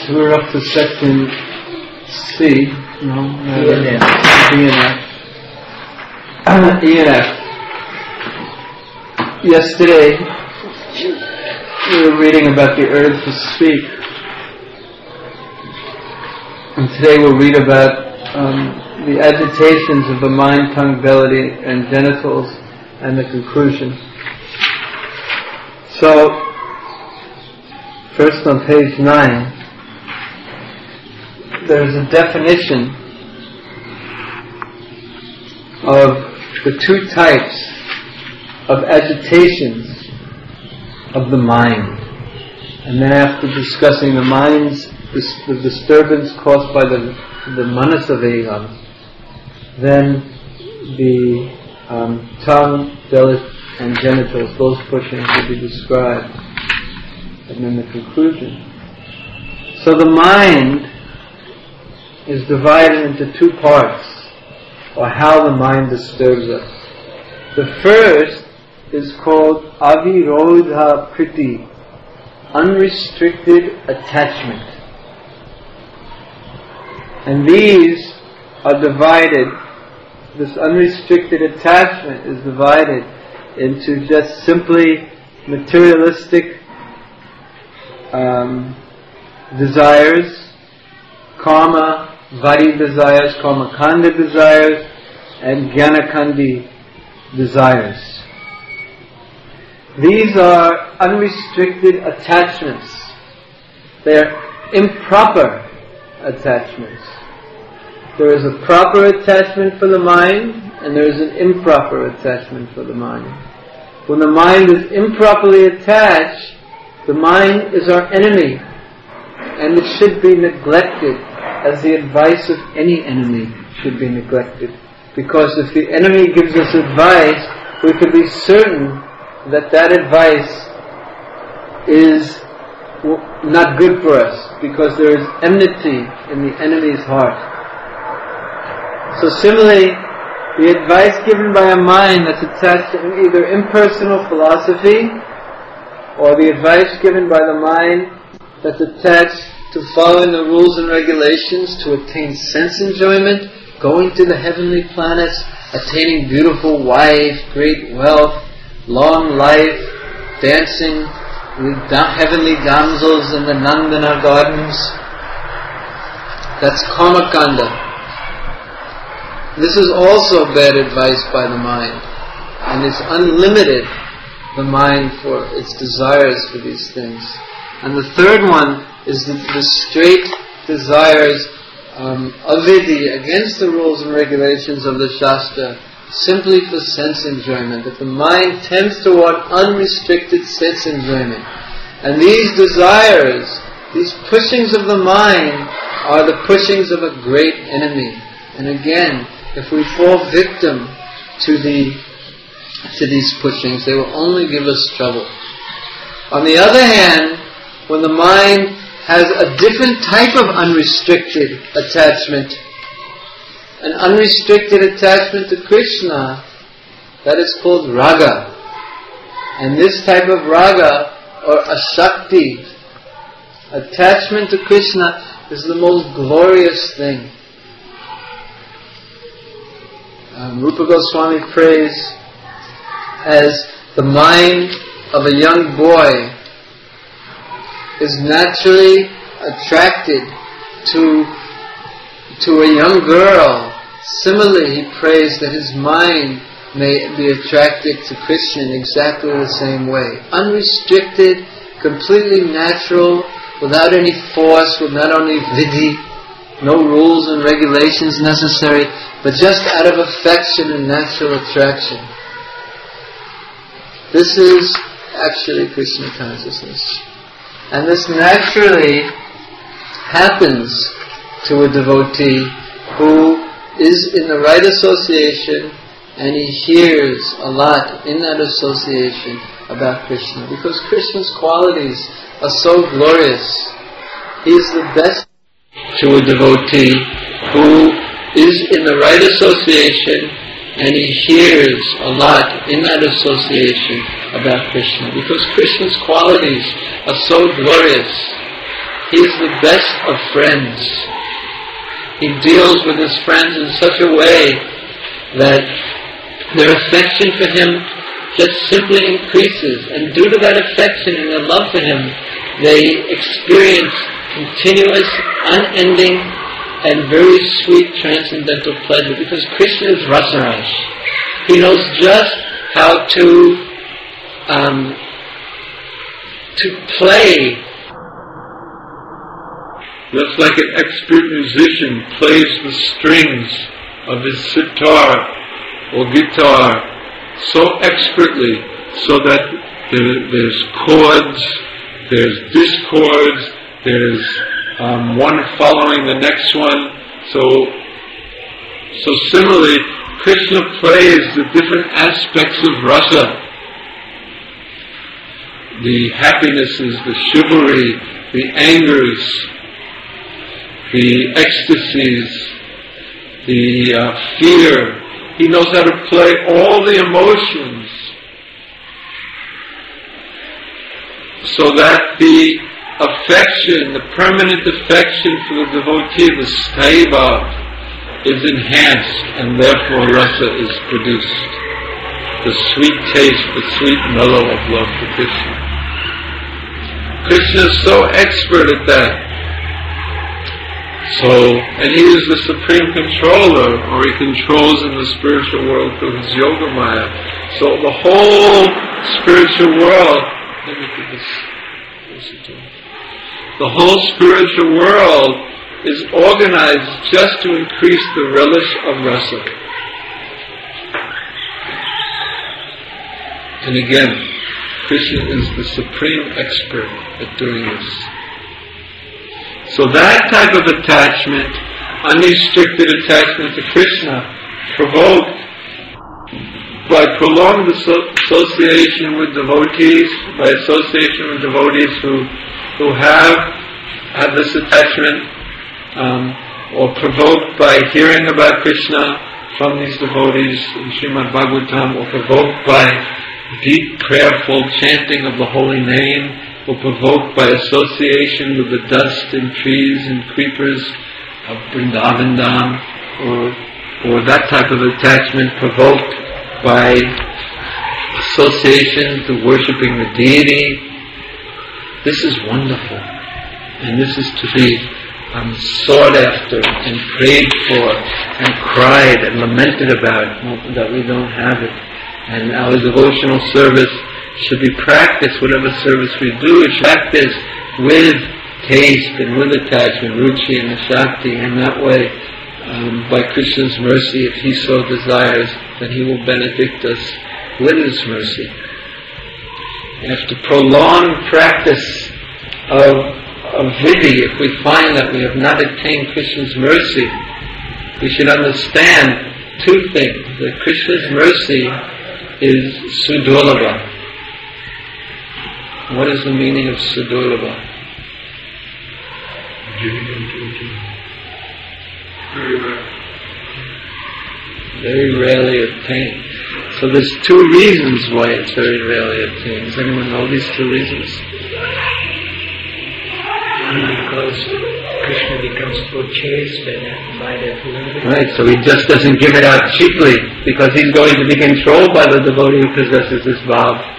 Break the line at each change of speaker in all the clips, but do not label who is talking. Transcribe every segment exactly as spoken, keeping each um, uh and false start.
So we're up to section C, no,
E and F.
E and F. E and F. Yesterday, we were reading about the urge to speak, and today we'll read about um, the agitations of the mind, tongue, belly, and genitals, and the conclusion. So, first on page nine, there's a definition of the two types of agitations of the mind. And then after discussing the mind's, the disturbance caused by the, the manasavegam, then the um, tongue, belly, and genitals, those pushings will be described. And then the conclusion. So the mind is divided into two parts, or how the mind disturbs us. The first is called avirodha priti, unrestricted attachment. And these are divided, this unrestricted attachment is divided into just simply materialistic um, desires, karma, vadi desires, karma kanda desires, and jnanakandi desires. These are unrestricted attachments. They are improper attachments. There is a proper attachment for the mind, and there is an improper attachment for the mind. When the mind is improperly attached, the mind is our enemy, and it should be neglected, as the advice of any enemy should be neglected. Because if the enemy gives us advice, we can be certain that that advice is not good for us, because there is enmity in the enemy's heart. So similarly, the advice given by a mind that's attached to either impersonal philosophy, or the advice given by the mind that's attached to following the rules and regulations to attain sense enjoyment, going to the heavenly planets, attaining beautiful wife, great wealth, long life, dancing with heavenly damsels in the Nandana gardens. That's karma kanda. This is also bad advice by the mind, and it's unlimited, the mind, for its desires for these things. And the third one is the, the straight desires, um, avidhi, against the rules and regulations of the Shastra, simply for sense enjoyment, that the mind tends toward unrestricted sense enjoyment. And these desires, these pushings of the mind, are the pushings of a great enemy. And again, if we fall victim to the to these pushings, they will only give us trouble. On the other hand, when the mind has a different type of unrestricted attachment, an unrestricted attachment to Krishna, that is called raga. And this type of raga, or ashakti, attachment to Krishna, is the most glorious thing. Um, Rupa Goswami prays as the mind of a young boy is naturally attracted to to a young girl. Similarly, he prays that his mind may be attracted to Krishna in exactly the same way. Unrestricted, completely natural, without any force, without any vidhi, no rules and regulations necessary, but just out of affection and natural attraction. This is actually Krishna consciousness. And this naturally happens to a devotee who is in the right association, and he hears a lot in that association about Krishna, because Krishna's qualities are so glorious. He is the best to a devotee who is in the right association, and he hears a lot in that association about Krishna, because Krishna's qualities are so glorious. He is the best of friends. He deals with his friends in such a way that their affection for him just simply increases. And due to that affection and their love for him, they experience continuous, unending, and very sweet transcendental pleasure. Because Krishna is Rasaraj. He knows just how to um, to play.
Just like an expert musician plays the strings of his sitar or guitar so expertly, so that there, there's chords, there's discords, there's um, one following the next one. So, so similarly, Krishna plays the different aspects of rasa. The happinesses, the chivalry, the angers, the ecstasies, the uh, fear. He knows how to play all the emotions so that the affection, the permanent affection for the devotee, the staiva, is enhanced, and therefore rasa is produced. The sweet taste, the sweet mellow of love for Krishna. Krishna is so expert at that. So, and he is the supreme controller, or he controls in the spiritual world through his yoga maya. So the whole spiritual world, let me put this closer to it. The whole spiritual world is organized just to increase the relish of rasa. And again, Krishna is the supreme expert at doing this. So that type of attachment, unrestricted attachment to Krishna, provoked by prolonged asso- association with devotees, by association with devotees who who have have this attachment, um, or provoked by hearing about Krishna from these devotees in Srimad Bhagavatam, or provoked by deep prayerful chanting of the holy name, or provoked by association with the dust and trees and creepers of Vrindavan Dham, or, or that type of attachment provoked by association to worshipping the deity. This is wonderful, and this is to be um, sought after and prayed for and cried and lamented about, that we don't have it. And our devotional service should be practiced, whatever service we do, it should be practiced with taste and with attachment, ruchi and shakti, and that way, um, by Krishna's mercy, if he so desires, then he will benedict us with his mercy. After prolonged practice of, of vidhi, if we find that we have not attained Krishna's mercy, we should understand two things. That Krishna's mercy is sudurlabha. What is the meaning of sudurlabha? Very rare.
Very rarely obtained. So there's two reasons why it's very rarely obtained. Does anyone know these two reasons?
One, because Krishna becomes purchased by the devotee.
Right, so he just doesn't give it out cheaply, because he's going to be controlled by the devotee who possesses this bhav.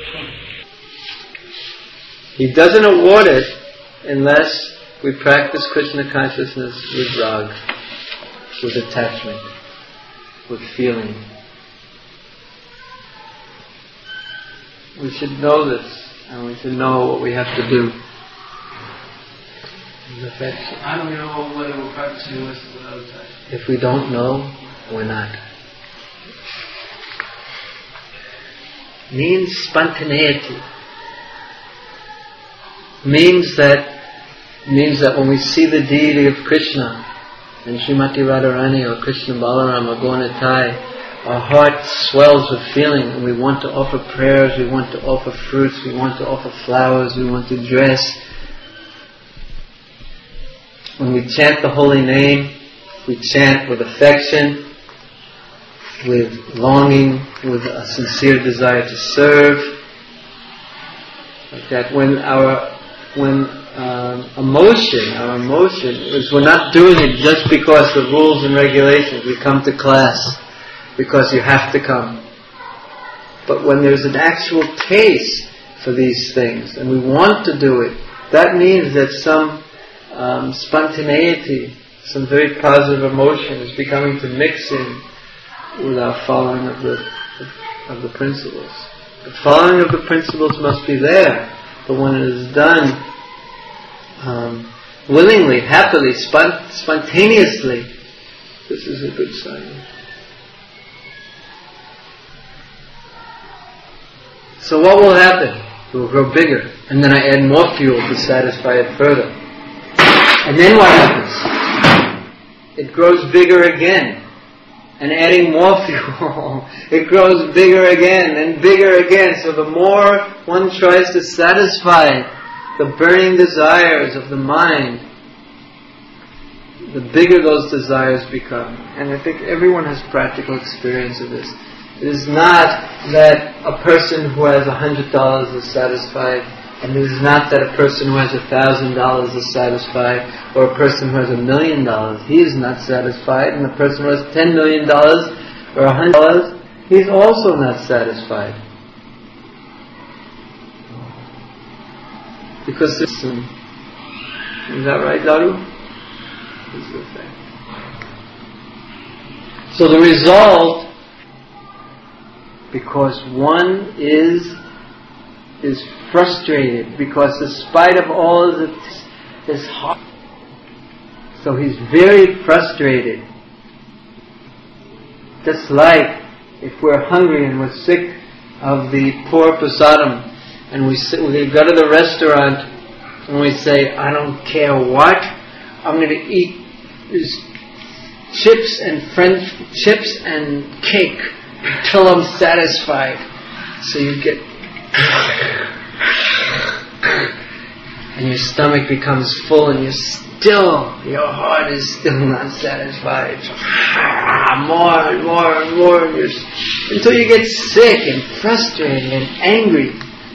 He doesn't award it unless we practice Krishna consciousness with rag, with attachment, with feeling. We should know this, and we should know what we have to do.
How do we know whether we're practicing with without attachment?
If we don't know, we're not. Means spontaneity. Means that means that when we see the deity of Krishna and Srimati Radharani or Krishna Balaram or Gauratai, our heart swells with feeling, and we want to offer prayers, we want to offer fruits, we want to offer flowers, we want to dress. When we chant the holy name, we chant with affection, with longing, with a sincere desire to serve. Like that, when our when um, emotion, our emotion, is we're not doing it just because the rules and regulations. We come to class because you have to come. But when there's an actual taste for these things, and we want to do it, that means that some um, spontaneity, some very positive emotion is becoming to mix in with our following of the of the principles. The following of the principles must be there, but when it is done um, willingly, happily, spont- spontaneously, this is a good sign. So what will happen? It will grow bigger, and then I add more fuel to satisfy it further. And then what happens? It grows bigger again. And adding more fuel, it grows bigger again and bigger again. So the more one tries to satisfy the burning desires of the mind, the bigger those desires become. And I think everyone has practical experience of this. It is not that a person who has a hundred dollars is satisfied, and it is not that a person who has a thousand dollars is satisfied, or a person who has a million dollars, he is not satisfied, and the person who has ten million dollars or a hundred dollars, he is also not satisfied. Because this is, is that right, Daru? This is the thing. So the result, because one is is frustrated, because despite of all this, this heart, so he's very frustrated. Just like if we're hungry and we're sick of the poor prasadam, and we sit, we go to the restaurant and we say, I don't care what, I'm going to eat this chips and French chips and cake until I'm satisfied. So you get and your stomach becomes full, and you're still, your heart is still not satisfied. More and more and more, and you're, until you get sick and frustrated and angry.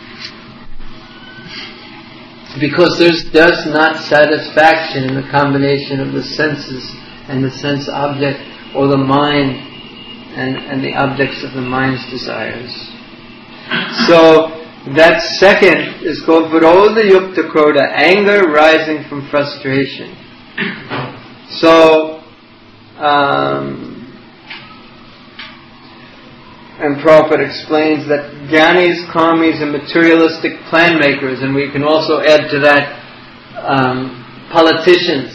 Because there's there's not satisfaction in the combination of the senses and the sense object, or the mind and, and the objects of the mind's desires. So that second is called Virodha Yukta Krodha, anger rising from frustration. So, um, and Prabhupada explains that Jnanis, Karmis, and materialistic plan makers, and we can also add to that um, politicians,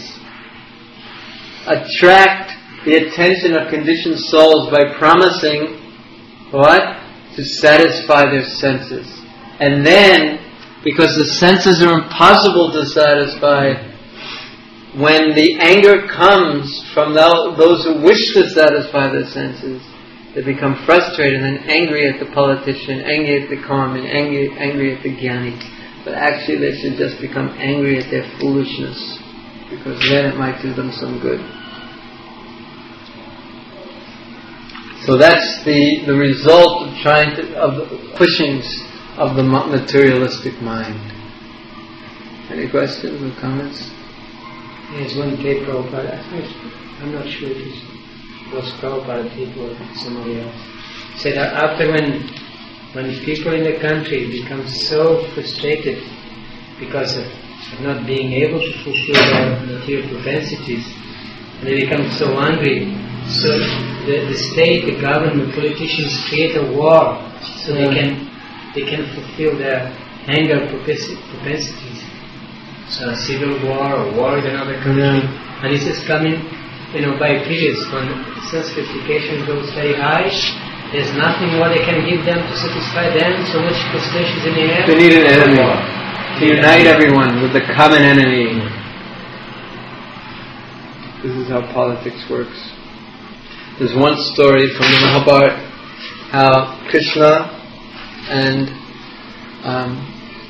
attract the attention of conditioned souls by promising what? To satisfy their senses. And then, because the senses are impossible to satisfy, when the anger comes from those who wish to satisfy their senses, they become frustrated and angry at the politician, angry at the karmi, angry, angry at the jnani. But actually they should just become angry at their foolishness, because then it might do them some good. So that's the, the result of trying to, of the pushings of the materialistic mind. Any questions or comments?
There's one day Prabhupada, I'm not sure if it was Prabhupada people or somebody else, said that after when when people in the country become so frustrated because of, of not being able to fulfill their material propensities, and they become so angry, so the, the state, the government, the politicians create a war so yeah. they can they can fulfill their anger propensities. So a civil war or war with another country. Yeah. And this is coming, you know, by periods when sensification goes very high. There's nothing more they can give them to satisfy them. So much frustration in the air.
They need an enemy to unite everyone with the common enemy. This is how politics works. There's one story from the Mahabharata how Krishna and um,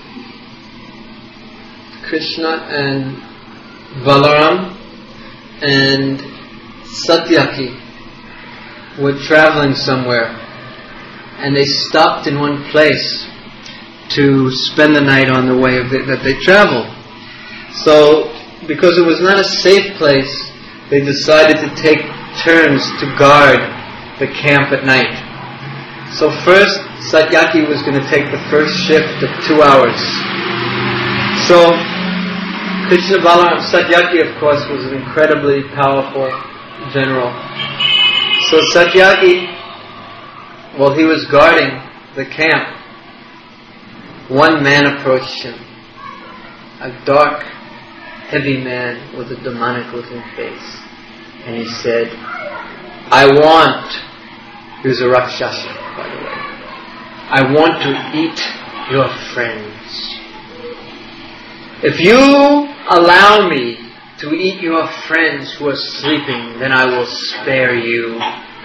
Krishna and Balaram and Satyaki were traveling somewhere, and they stopped in one place to spend the night on the way of the, that they traveled. So, because it was not a safe place, they decided to take turns to guard the camp at night. So first, Satyaki was going to take the first shift of two hours. So, Krishna Balaram, Satyaki of course was an incredibly powerful general. So Satyaki, while he was guarding the camp, one man approached him. A dark, heavy man with a demonic looking face. And he said, I want, he was a Rakshasa by the way, I want to eat your friends. If you allow me to eat your friends who are sleeping, then I will spare you.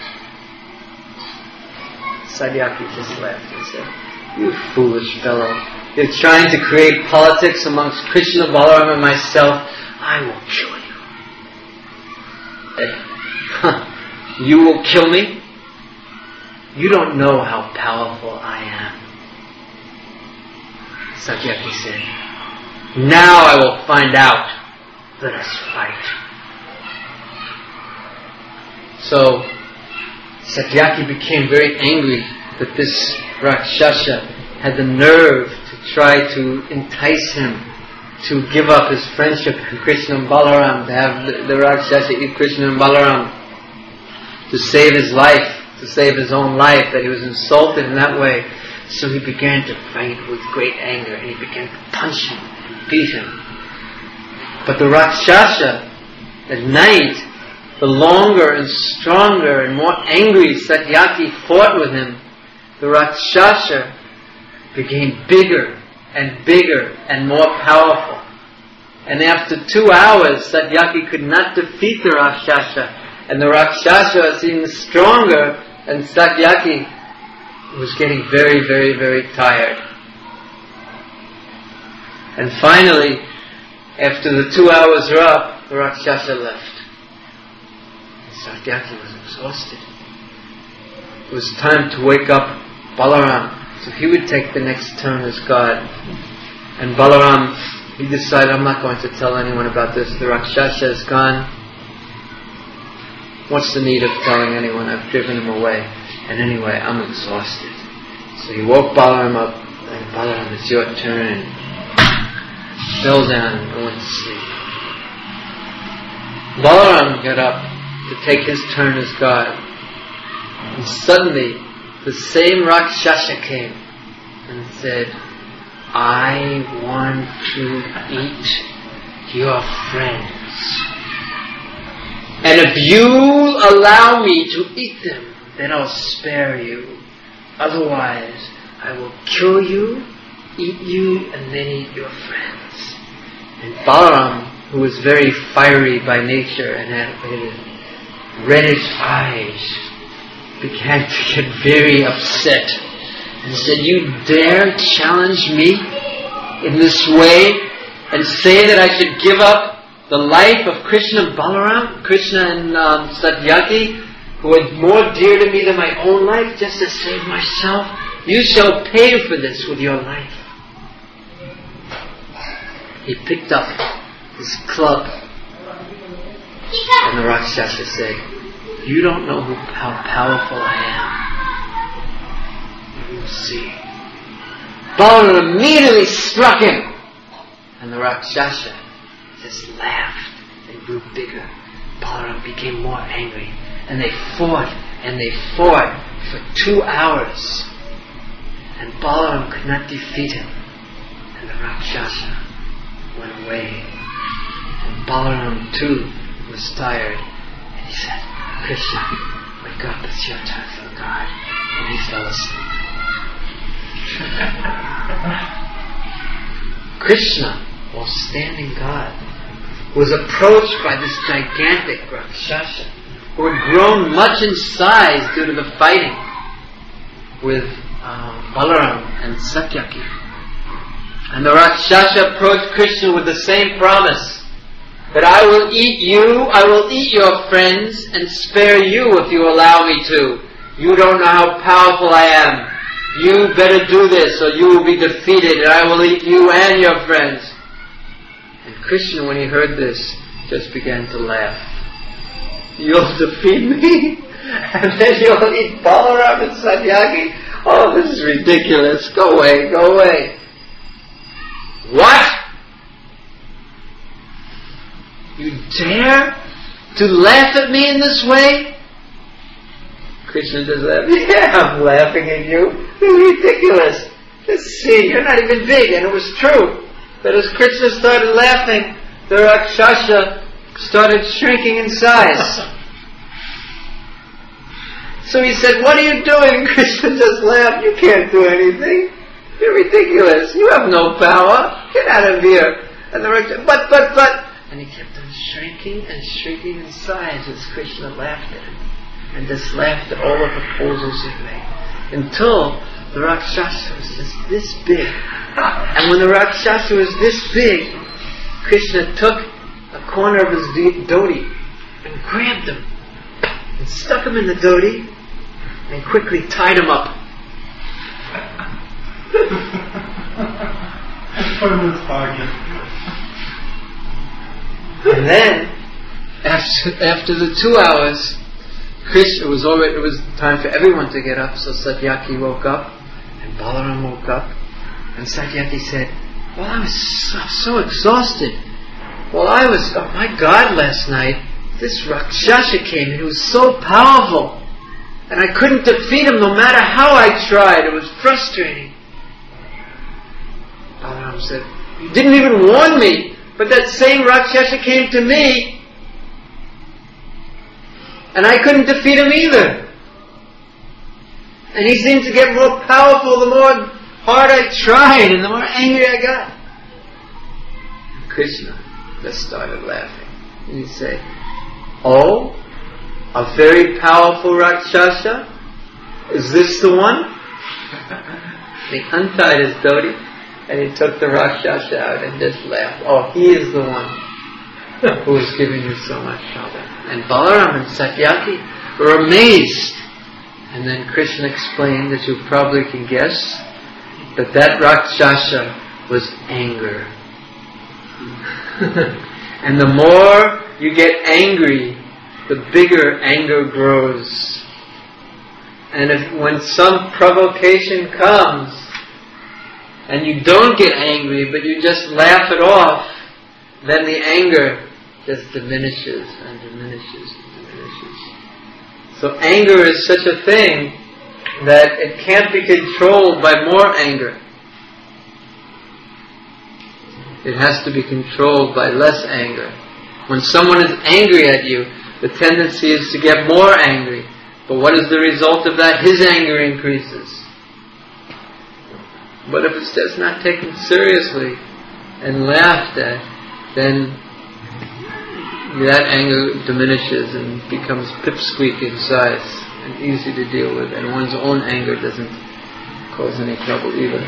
Satyaki just laughed and said, you foolish fellow. You're trying to create politics amongst Krishna, Balaram and myself. I will kill you. Huh. You will kill me? You don't know how powerful I am. Satyaki said, now I will find out. Let us fight. So, Satyaki became very angry that this Rakshasa had the nerve to try to entice him to give up his friendship with Krishna and Balaram, to have the, the Rakshasa eat Krishna and Balaram, to save his life, to save his own life, that he was insulted in that way. So he began to fight with great anger, and he began to punch him and beat him. But the Rakshasa, at night, the longer and stronger and more angry Satyaki fought with him, the Rakshasa became bigger and bigger and more powerful. And after two hours, Satyaki could not defeat the Rakshasa. And the Rakshasa seemed stronger, and Satyaki was getting very, very, very tired. And finally, after the two hours were up, the Rakshasa left. And Satyaki was exhausted. It was time to wake up Balaram, so he would take the next turn as God. And Balaram, he decided, I'm not going to tell anyone about this. The Rakshasa is gone. What's the need of telling anyone? I've driven him away. And anyway, I'm exhausted. So he woke Balaram up, and Balaram, it's your turn, and fell down and went to sleep. Balaram got up to take his turn as God. And suddenly, the same Rakshasa came and said, I want to eat your friends. And if you allow me to eat them, then I'll spare you. Otherwise, I will kill you, eat you, and then eat your friends. And Balaram, who was very fiery by nature and had reddish eyes, began to get very upset and said, you dare challenge me in this way and say that I should give up the life of Krishna and Balaram, Krishna and um, Satyaki, who are more dear to me than my own life, just to save myself? You shall pay for this with your life. He picked up his club, and the Rakshasa said, you don't know who, how powerful I am. You will see. Balaram immediately struck him, and the Rakshasa just laughed and grew bigger. Balaram became more angry, and they fought and they fought for two hours, and Balaram could not defeat him, and the Rakshasa went away, and Balaram too was tired, and he said, Krishna, wake up, it's your time for God. And he fell asleep. Krishna, while standing God, was approached by this gigantic Rakshasa, who had grown much in size due to the fighting with um, Balaram and Satyaki. And the Rakshasa approached Krishna with the same promise, that I will eat you, I will eat your friends, and spare you if you allow me to. You don't know how powerful I am. You better do this, or you will be defeated, and I will eat you and your friends. And Krishna, when he heard this, just began to laugh. You'll defeat me? And then you'll eat Balaram and Satyaki? Oh, this is ridiculous. Go away, go away. What? You dare to laugh at me in this way? Krishna just laughed. Yeah, I'm laughing at you. This is ridiculous. Just see, you're not even big. And it was true that as Krishna started laughing, the Rakshasa started shrinking in size. So he said, what are you doing? And Krishna just laughed. You can't do anything. You're ridiculous. You have no power. Get out of here. And the Rakshasa, but, but, but. And he kept on shrinking and shrinking in size as Krishna laughed at him. And just laughed at all the proposals he made. Until the Rakshasa was just this big. And when the Rakshasa was this big, Krishna took a corner of his dhoti and grabbed him and stuck him in the dhoti and quickly tied him up.
Put him in his pocket.
And then, after, after the two hours, Krishna, it was already, it was time for everyone to get up, so Satyaki woke up, and Balaram woke up, and Satyaki said, well, I was so, so exhausted. Well, I was, oh my God, last night, this Rakshasa came, and he was so powerful, and I couldn't defeat him no matter how I tried. It was frustrating. Balaram said, you didn't even warn me, but that same Rakshasa came to me, and I couldn't defeat him either. And he seemed to get more powerful the more hard I tried and the more angry I got. And Krishna just started laughing. And he'd say, oh, a very powerful Rakshasa? Is this the one? He untied his dhoti and he took the Rakshasa out and just laughed. Oh, he is the one who is giving you so much trouble. And Balaram and Satyaki were amazed. And then Krishna explained, that you probably can guess, that that Rakshasa was anger. And the more you get angry, the bigger anger grows. And if when some provocation comes, and you don't get angry, but you just laugh it off, then the anger just diminishes and diminishes and diminishes. So anger is such a thing that it can't be controlled by more anger. It has to be controlled by less anger. When someone is angry at you, the tendency is to get more angry. But what is the result of that? His anger increases. But if it's just not taken seriously and laughed at, then that anger diminishes and becomes pipsqueak in size and easy to deal with, and one's own anger doesn't cause any trouble either.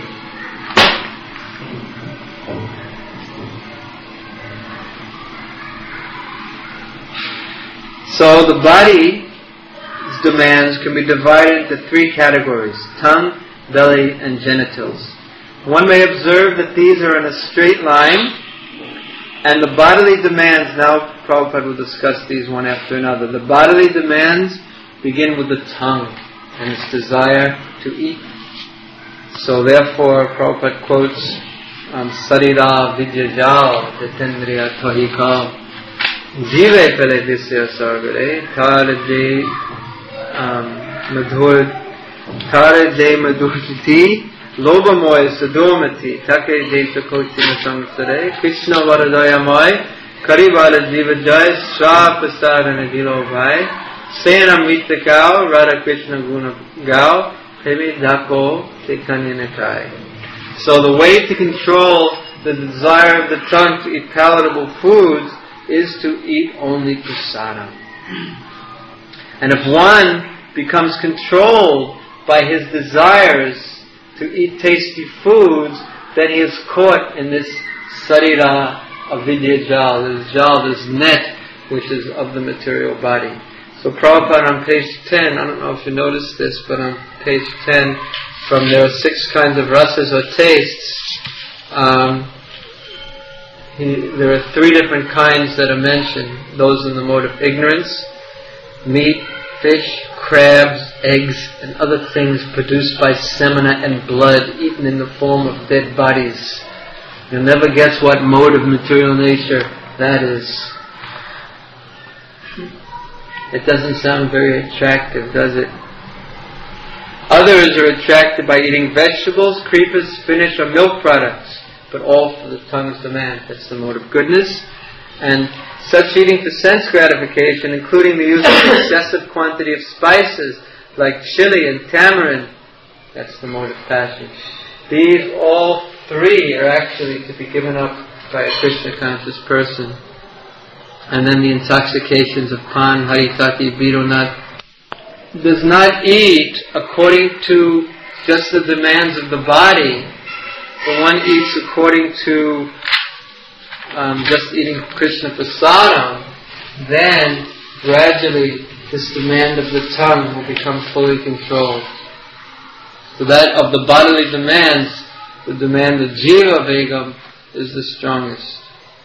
So the body's demands can be divided into three categories: tongue, belly, and genitals. One may observe that these are in a straight line, and the bodily demands, now Prabhupada will discuss these one after another. The bodily demands begin with the tongue and its desire to eat. So therefore Prabhupada quotes um, Sarira Vidyajal Jatendriya Tohikal Jive Pele Disya Sargare Tare De Madhur Tare De Madhurti Loba Moy Sadomati Take De Sakoti Nasamsare Krishna Varadaya Moy Karibala Jiva Jai Swa Pasarana Gilo Bhai Sena Mita Kao Radha Krishna Guna Gao Pevi Dako Chaitanya Nakai. So the way to control the desire of the tongue to eat palatable foods is to eat only prasadam. And if one becomes controlled by his desires to eat tasty foods, then he is caught in this sarira of vidya jal, this jal, this net, which is of the material body. So Prabhupada on page ten, I don't know if you noticed this, but on page ten, from there are six kinds of rasas or tastes. Um, he, there are three different kinds that are mentioned. Those in the mode of ignorance: meat, fish, crabs, eggs, and other things produced by semina and blood, eaten in the form of dead bodies. You'll never guess what mode of material nature that is. It doesn't sound very attractive, does it? Others are attracted by eating vegetables, creepers, spinach, or milk products, but all for the tongue's demand. That's the mode of goodness. And such eating for sense gratification, including the use of excessive quantity of spices like chili and tamarind, that's the mode of passion. These all three are actually to be given up by a Krishna conscious person. And then the intoxications of pan, haritati, bidonat, does not eat according to just the demands of the body, but one eats according to um, just eating Krishna prasadam, then gradually this demand of the tongue will become fully controlled. So that of the bodily demands, the demand of Jiva Vegam is the strongest.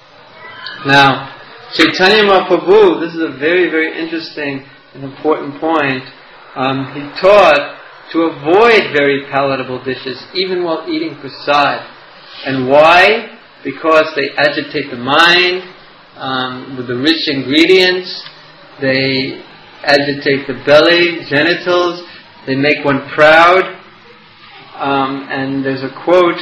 Now, Chaitanya Mahaprabhu, this is a very, very interesting and important point. Um, he taught to avoid very palatable dishes, even while eating prasad. And why? Because they agitate the mind um, with the rich ingredients. They agitate the belly, genitals. They make one proud. Um, and there's a quote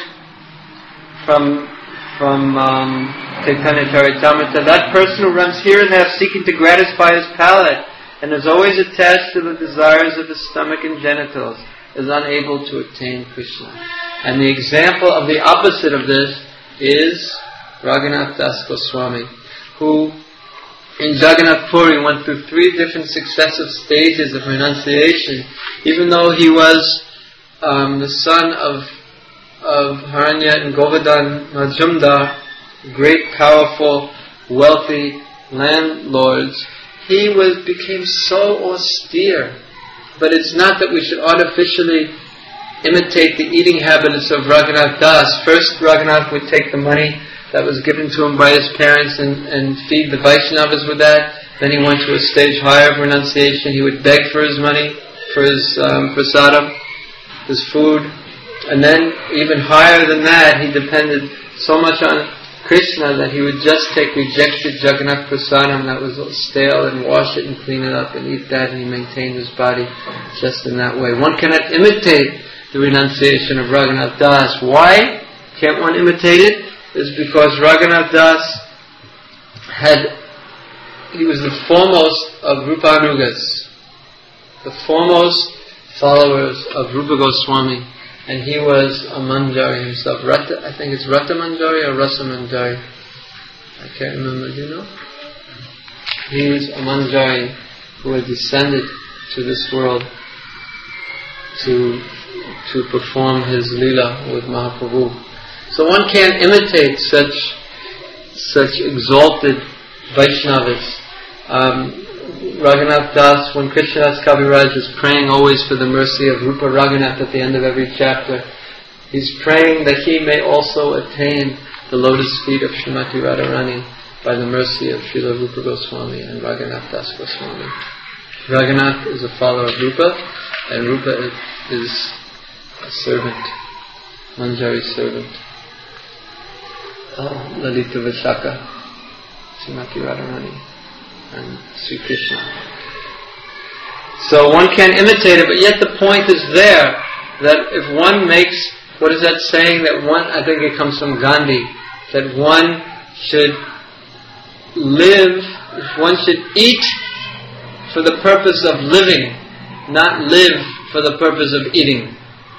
from from um, Chaitanya Charitamrita: that person who runs here and there seeking to gratify his palate and is always attached to the desires of his stomach and genitals is unable to attain Krishna. And the example of the opposite of this is Raghunath Das Goswami, who in Jagannath Puri went through three different successive stages of renunciation, even though he was um, the son of of Haranya and Govardhan Majumdar, great, powerful, wealthy landlords. He was became so austere. But it's not that we should artificially imitate the eating habits of Raghunath Das. First, Raghunath would take the money that was given to him by his parents and, and feed the Vaishnavas with that. Then he went to a stage higher of renunciation. He would beg for his money, for his um, prasadam, his food. And then, even higher than that, he depended so much on Krishna that he would just take rejected Jagannath prasadam that was stale and wash it and clean it up and eat that, and he maintained his body just in that way. One cannot imitate the renunciation of Raghunath Das. Why can't one imitate it? It's because Raghunath Das had, he was the foremost of Rupanugas, the foremost followers of Rupa Goswami. And he was a Manjari himself. Rata, I think it's Rata Manjari or Rasa Manjari. I can't remember, do you know? He was a Manjari who had descended to this world to to perform his Leela with Mahaprabhu. So one can't imitate such such exalted Vaishnavas. Um, Raghunath Das, when Krishnadas Kaviraj is praying always for the mercy of Rupa Raghunath at the end of every chapter, he's praying that he may also attain the lotus feet of Srimati Radharani by the mercy of Srila Rupa Goswami and Raghunath Das Goswami. Raghunath is a follower of Rupa, and Rupa is a servant, Manjari servant. Oh, Lalita Vishaka, Srimati Radharani, and Sri Krishna. So one can imitate it, but yet the point is there that if one makes, what is that saying that one, I think it comes from Gandhi, that one should live, one should eat for the purpose of living, not live for the purpose of eating.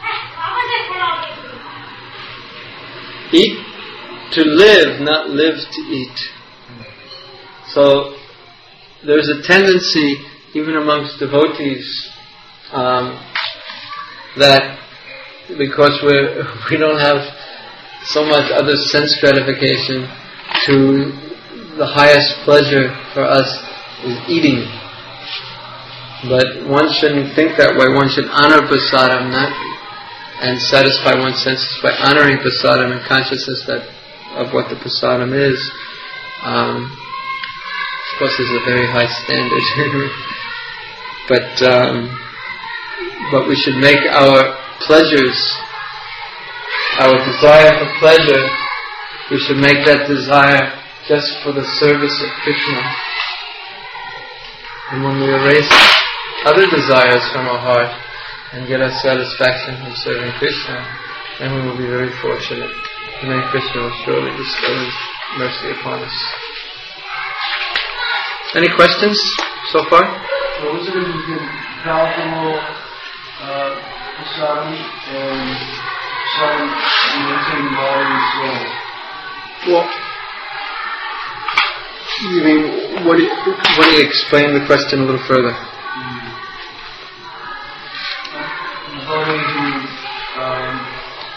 Eat to live, not live to eat. So there's a tendency, even amongst devotees, um, that because we we don't have so much other sense gratification, to the highest pleasure for us is eating. But one shouldn't think that way. One should honor prasadam, not and satisfy one's senses by honoring prasadam and consciousness that of what the prasadam is. Um, of course, there's a very high standard, but um, but we should make our pleasures, our desire for pleasure, we should make that desire just for the service of Krishna. And when we erase other desires from our heart and get our satisfaction from serving Krishna, then we will be very fortunate. And then Krishna will surely bestow His mercy upon us. Any questions so far?
So what's the difference between palatable uh, prasadam and prasadam maintaining body and soul?
Well, you mean, what do you, what do you explain the question a little further?
According to um,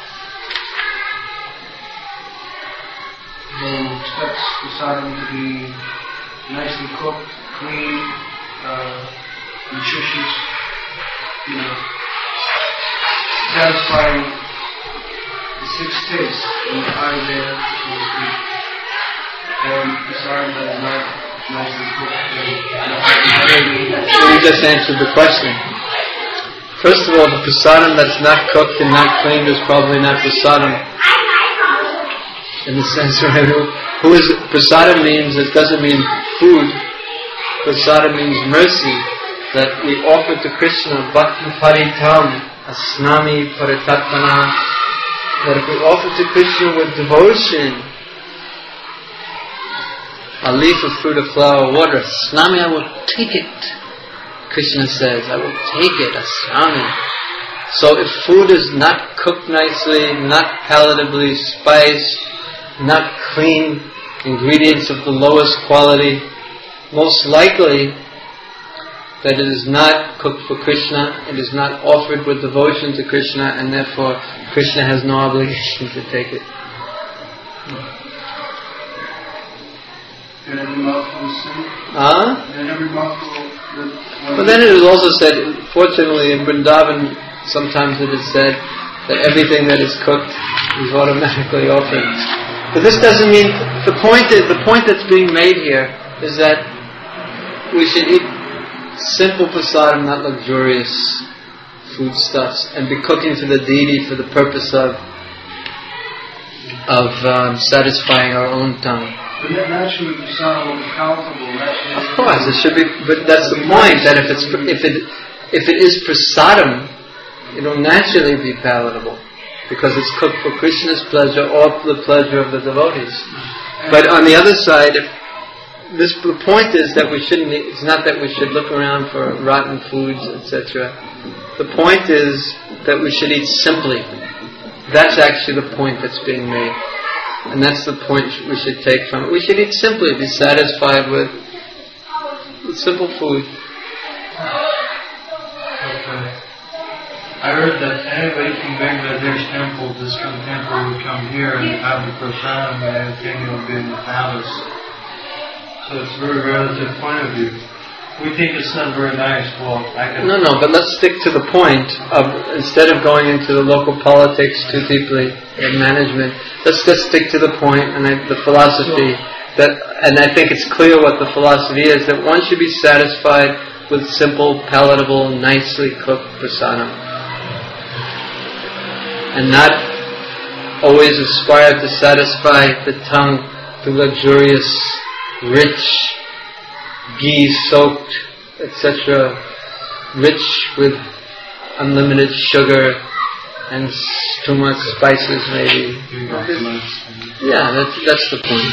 who expects prasadam to be nicely cooked, clean, uh, nutritious, you know, satisfying the six tastes in the Ayurveda, so to speak. And prasadam that is not nicely cooked.
You just answered the question. First of all, the prasadam that's not cooked and not cleaned is probably not prasadam. In the sense, right? Who, who is prasadam means? It doesn't mean food. Prasadam means mercy, that we offer to Krishna bhakti paritam asnami paritatmana. That if we offer to Krishna with devotion, a leaf, a fruit, a flower, water, asnami, I will take it. Krishna says, I will take it, asnami. So if food is not cooked nicely, not palatably spiced, not clean, ingredients of the lowest quality, most likely that it is not cooked for Krishna, it is not offered with devotion to Krishna, and therefore Krishna has no obligation to take it.
And every mouthful is sin.
Huh?
And every mouthful.
But then it is also said, fortunately in Vrindavan, sometimes it is said that everything that is cooked is automatically offered. But this doesn't mean, the point is, the point that's being made here is that we should eat simple prasadam, not luxurious foodstuffs, and be cooking for the deity for the purpose of of um, satisfying our own tongue.
But that naturally prasadam will be palatable.
Of course, it should be, but that's the point, that if it's if it if it is prasadam, it will naturally be palatable, because it's cooked for Krishna's pleasure or for the pleasure of the devotees. But on the other side, if this, the point is that we shouldn't, it's not that we should look around for rotten foods, et cetera. The point is that we should eat simply. That's actually the point that's being made. And that's the point we should take from it. We should eat simply, be satisfied with, with simple food.
Okay. I heard that anybody from Bangladesh temple, this kind of temple, would come here and have the prasadam and everything will be in the palace. So it's a very relative point of view. We think it's not very nice. Well, I can...
No, no, but let's stick to the point of, instead of going into the local politics too deeply in management, let's just stick to the point and I, the philosophy that, and I think it's clear what the philosophy is, that one should be satisfied with simple, palatable, nicely cooked prasadam. And not always aspire to satisfy the tongue through luxurious, rich, ghee-soaked, et cetera, rich with unlimited sugar and too much spices, maybe. Yeah, that's that's the point.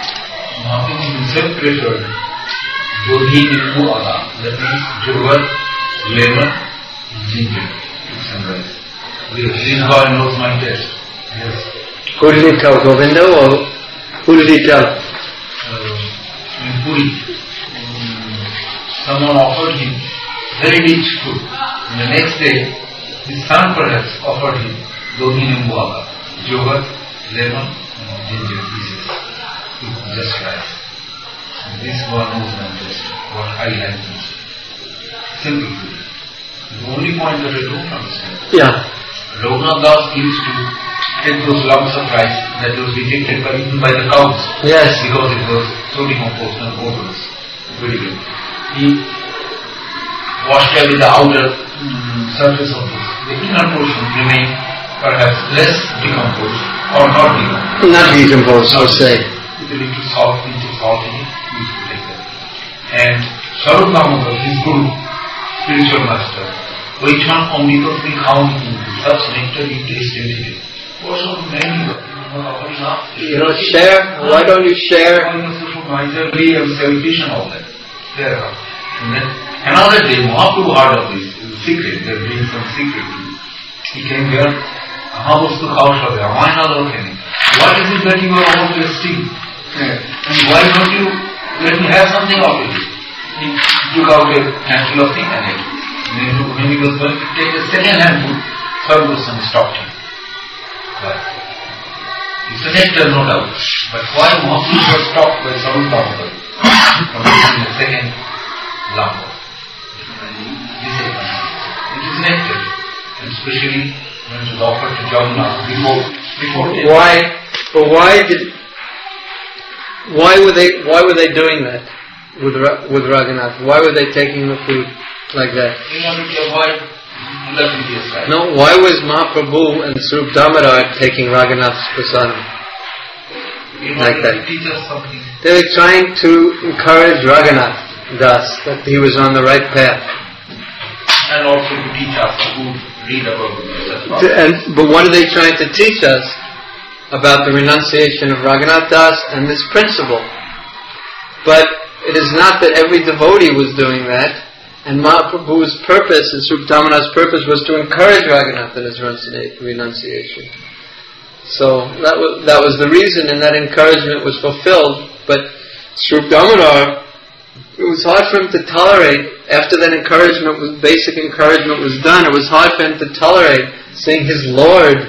Separate Dodhi Nimbu Aga, that means yogurt, lemon, ginger. It's summarized. This God knows my taste. Yes.
Who did he tell, Govinda, or who did he tell?
Uh, in Puri, um, someone offered him very rich food. And the next day, his son perhaps offered him Dodhi Nimbu Aga, yogurt, lemon, and ginger pieces. Just rice. And this God knows my taste, what I like most. Simple food. The only point that I don't understand.
Yeah.
Raghunath Das used to take those lumps of rice that was rejected by, even by the cows.
Yes.
Because it was so decomposed and odorless. Very good. He washed away the outer mm, surface of this. The inner portion remained perhaps less decomposed or not decomposed.
Not decomposed, so say.
With a little salt, pinch of salt in it, he used to take that. And Swarup Damodar, his guru, spiritual master, Vaichan Amrita Sri Khauni, such nectar he tasted it. For so many,
You know, share. Why don't you share?
Miserly and selfish and all that. There are. And then another day, Mahaprabhu heard of this secret. They are doing some secret. He came here. Mahaprabhu খাওয়া হবে আমায় না দাও কেন? What is it that you are all tasting? And why don't you let me have something of it? He took out a handful of thing and ate. And when he was going to take a second handful, Swarup Goswami stopped him. Why? It's a nectar, no doubt. But why Mahaprabhu was stopped by Swarup Damodar from taking the second lump of it? It is nectar, and especially when it was offered to Jagannath before before death.
Why? But why did? Why were they? Why were they doing that with with Raghunath? Why were they taking the food like that?
They wanted to avoid letting the aside.
No. Why was Mahaprabhu and Swarup Damodar taking Raghunath's prasadam like that?
Teach us something.
They were trying to encourage Raghunath Das that he was on the right path.
And also to teach us who read about this.
And but what are they trying to teach us about the renunciation of Raghunath Das and this principle? But it is not that every devotee was doing that. And Mahaprabhu's purpose, and Swarup Damodar's purpose, was to encourage Raghunath in his renunciation. So that was that was the reason, and that encouragement was fulfilled. But Swarup Damodar, it was hard for him to tolerate, after that encouragement, was, basic encouragement was done, it was hard for him to tolerate seeing his Lord.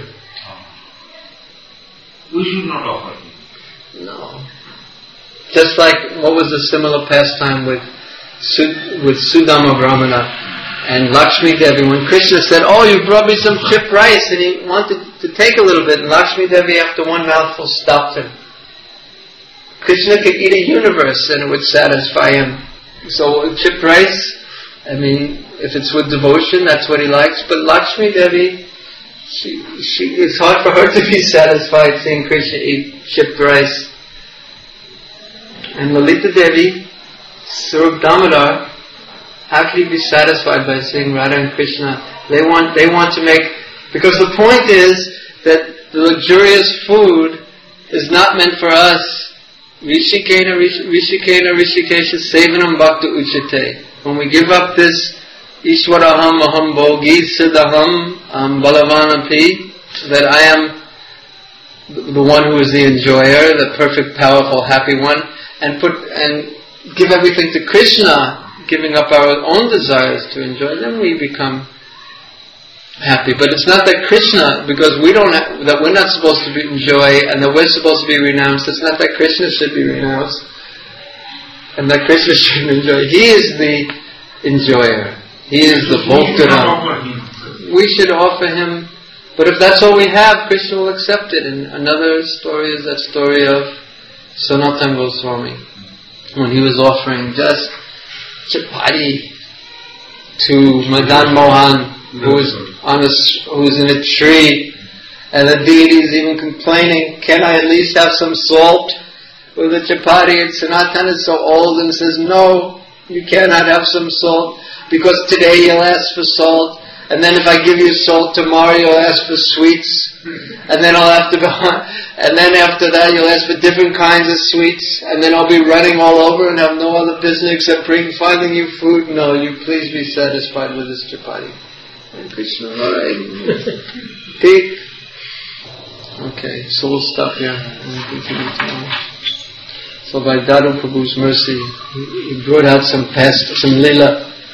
We should not offer him.
No. Just like, what was a similar pastime with with Sudama Brahmana and Lakshmi Devi, when Krishna said, "Oh, you brought me some chipped rice," and he wanted to take a little bit, and Lakshmi Devi, after one mouthful, stopped him. Krishna could eat a universe and it would satisfy him. So chipped rice, I mean, if it's with devotion, that's what he likes. But Lakshmi Devi, she, she, it's hard for her to be satisfied seeing Krishna eat chipped rice. And Lalita Devi, Swarup Damodar, how can you be satisfied by seeing Radha and Krishna? They want, they want to make, because the point is that the luxurious food is not meant for us. Rishikena, Rishikena, Rishikesha, Sevanam Bhakta Uchate. When we give up this Ishwaraham Aham Bhogi Siddhaham um, Balavanapi, that I am the one who is the enjoyer, the perfect, powerful, happy one, and put and give everything to Krishna, giving up our own desires to enjoy, then we become happy. But it's not that Krishna, because we don't have, that we're not supposed to be enjoy and that we're supposed to be renounced. It's not that Krishna should be renounced and that Krishna shouldn't enjoy. He is the enjoyer. He is the Bhoktaram. We should offer him. But if that's all we have, Krishna will accept it. And another story is that story of Sanatana Goswami, when he was offering just chapati to Madan Mohan, who was on a, who was in a tree, and the deity is even complaining, "Can I at least have some salt with the chapati?" And Sanatana is so old and says, "No, you cannot have some salt, because today you'll ask for salt, and then if I give you salt tomorrow you'll ask for sweets, and then I'll have to go on, and then after that you'll ask for different kinds of sweets, and then I'll be running all over and have no other business except bring, finding you food. No, you please be satisfied with this chapati." And Krishna, alright. Okay. Okay, so we'll stop here and continue tomorrow. So by Dadu Prabhu's mercy, he brought out some past, some lila.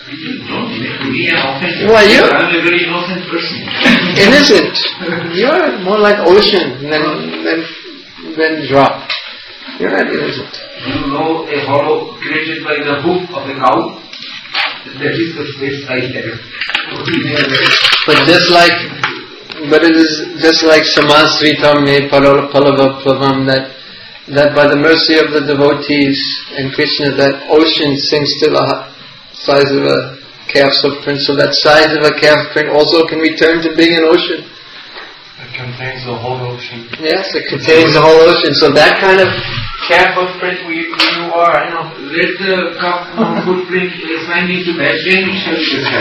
Why you?
I'm a very innocent person.
Innocent. You're more like ocean than than than drop. You're not innocent.
You know a hollow created by the hoof of a cow? That is the space right there.
But just like But it is just like Samasritam me palava plavam, that that by the mercy of the devotees and Krishna, that ocean sinks to the size of a calf's footprint, so that size of a calf's print also can return to being an ocean.
It contains the whole ocean.
Yes, it contains the whole ocean. So that kind of calf footprint where you, where you are, I know.
Let the calf footprint assign into that, then you shall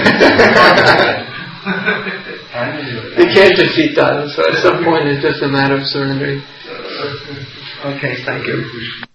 be
You can't defeat that, so at some point it's just a matter of surrendering.
Okay, thank you.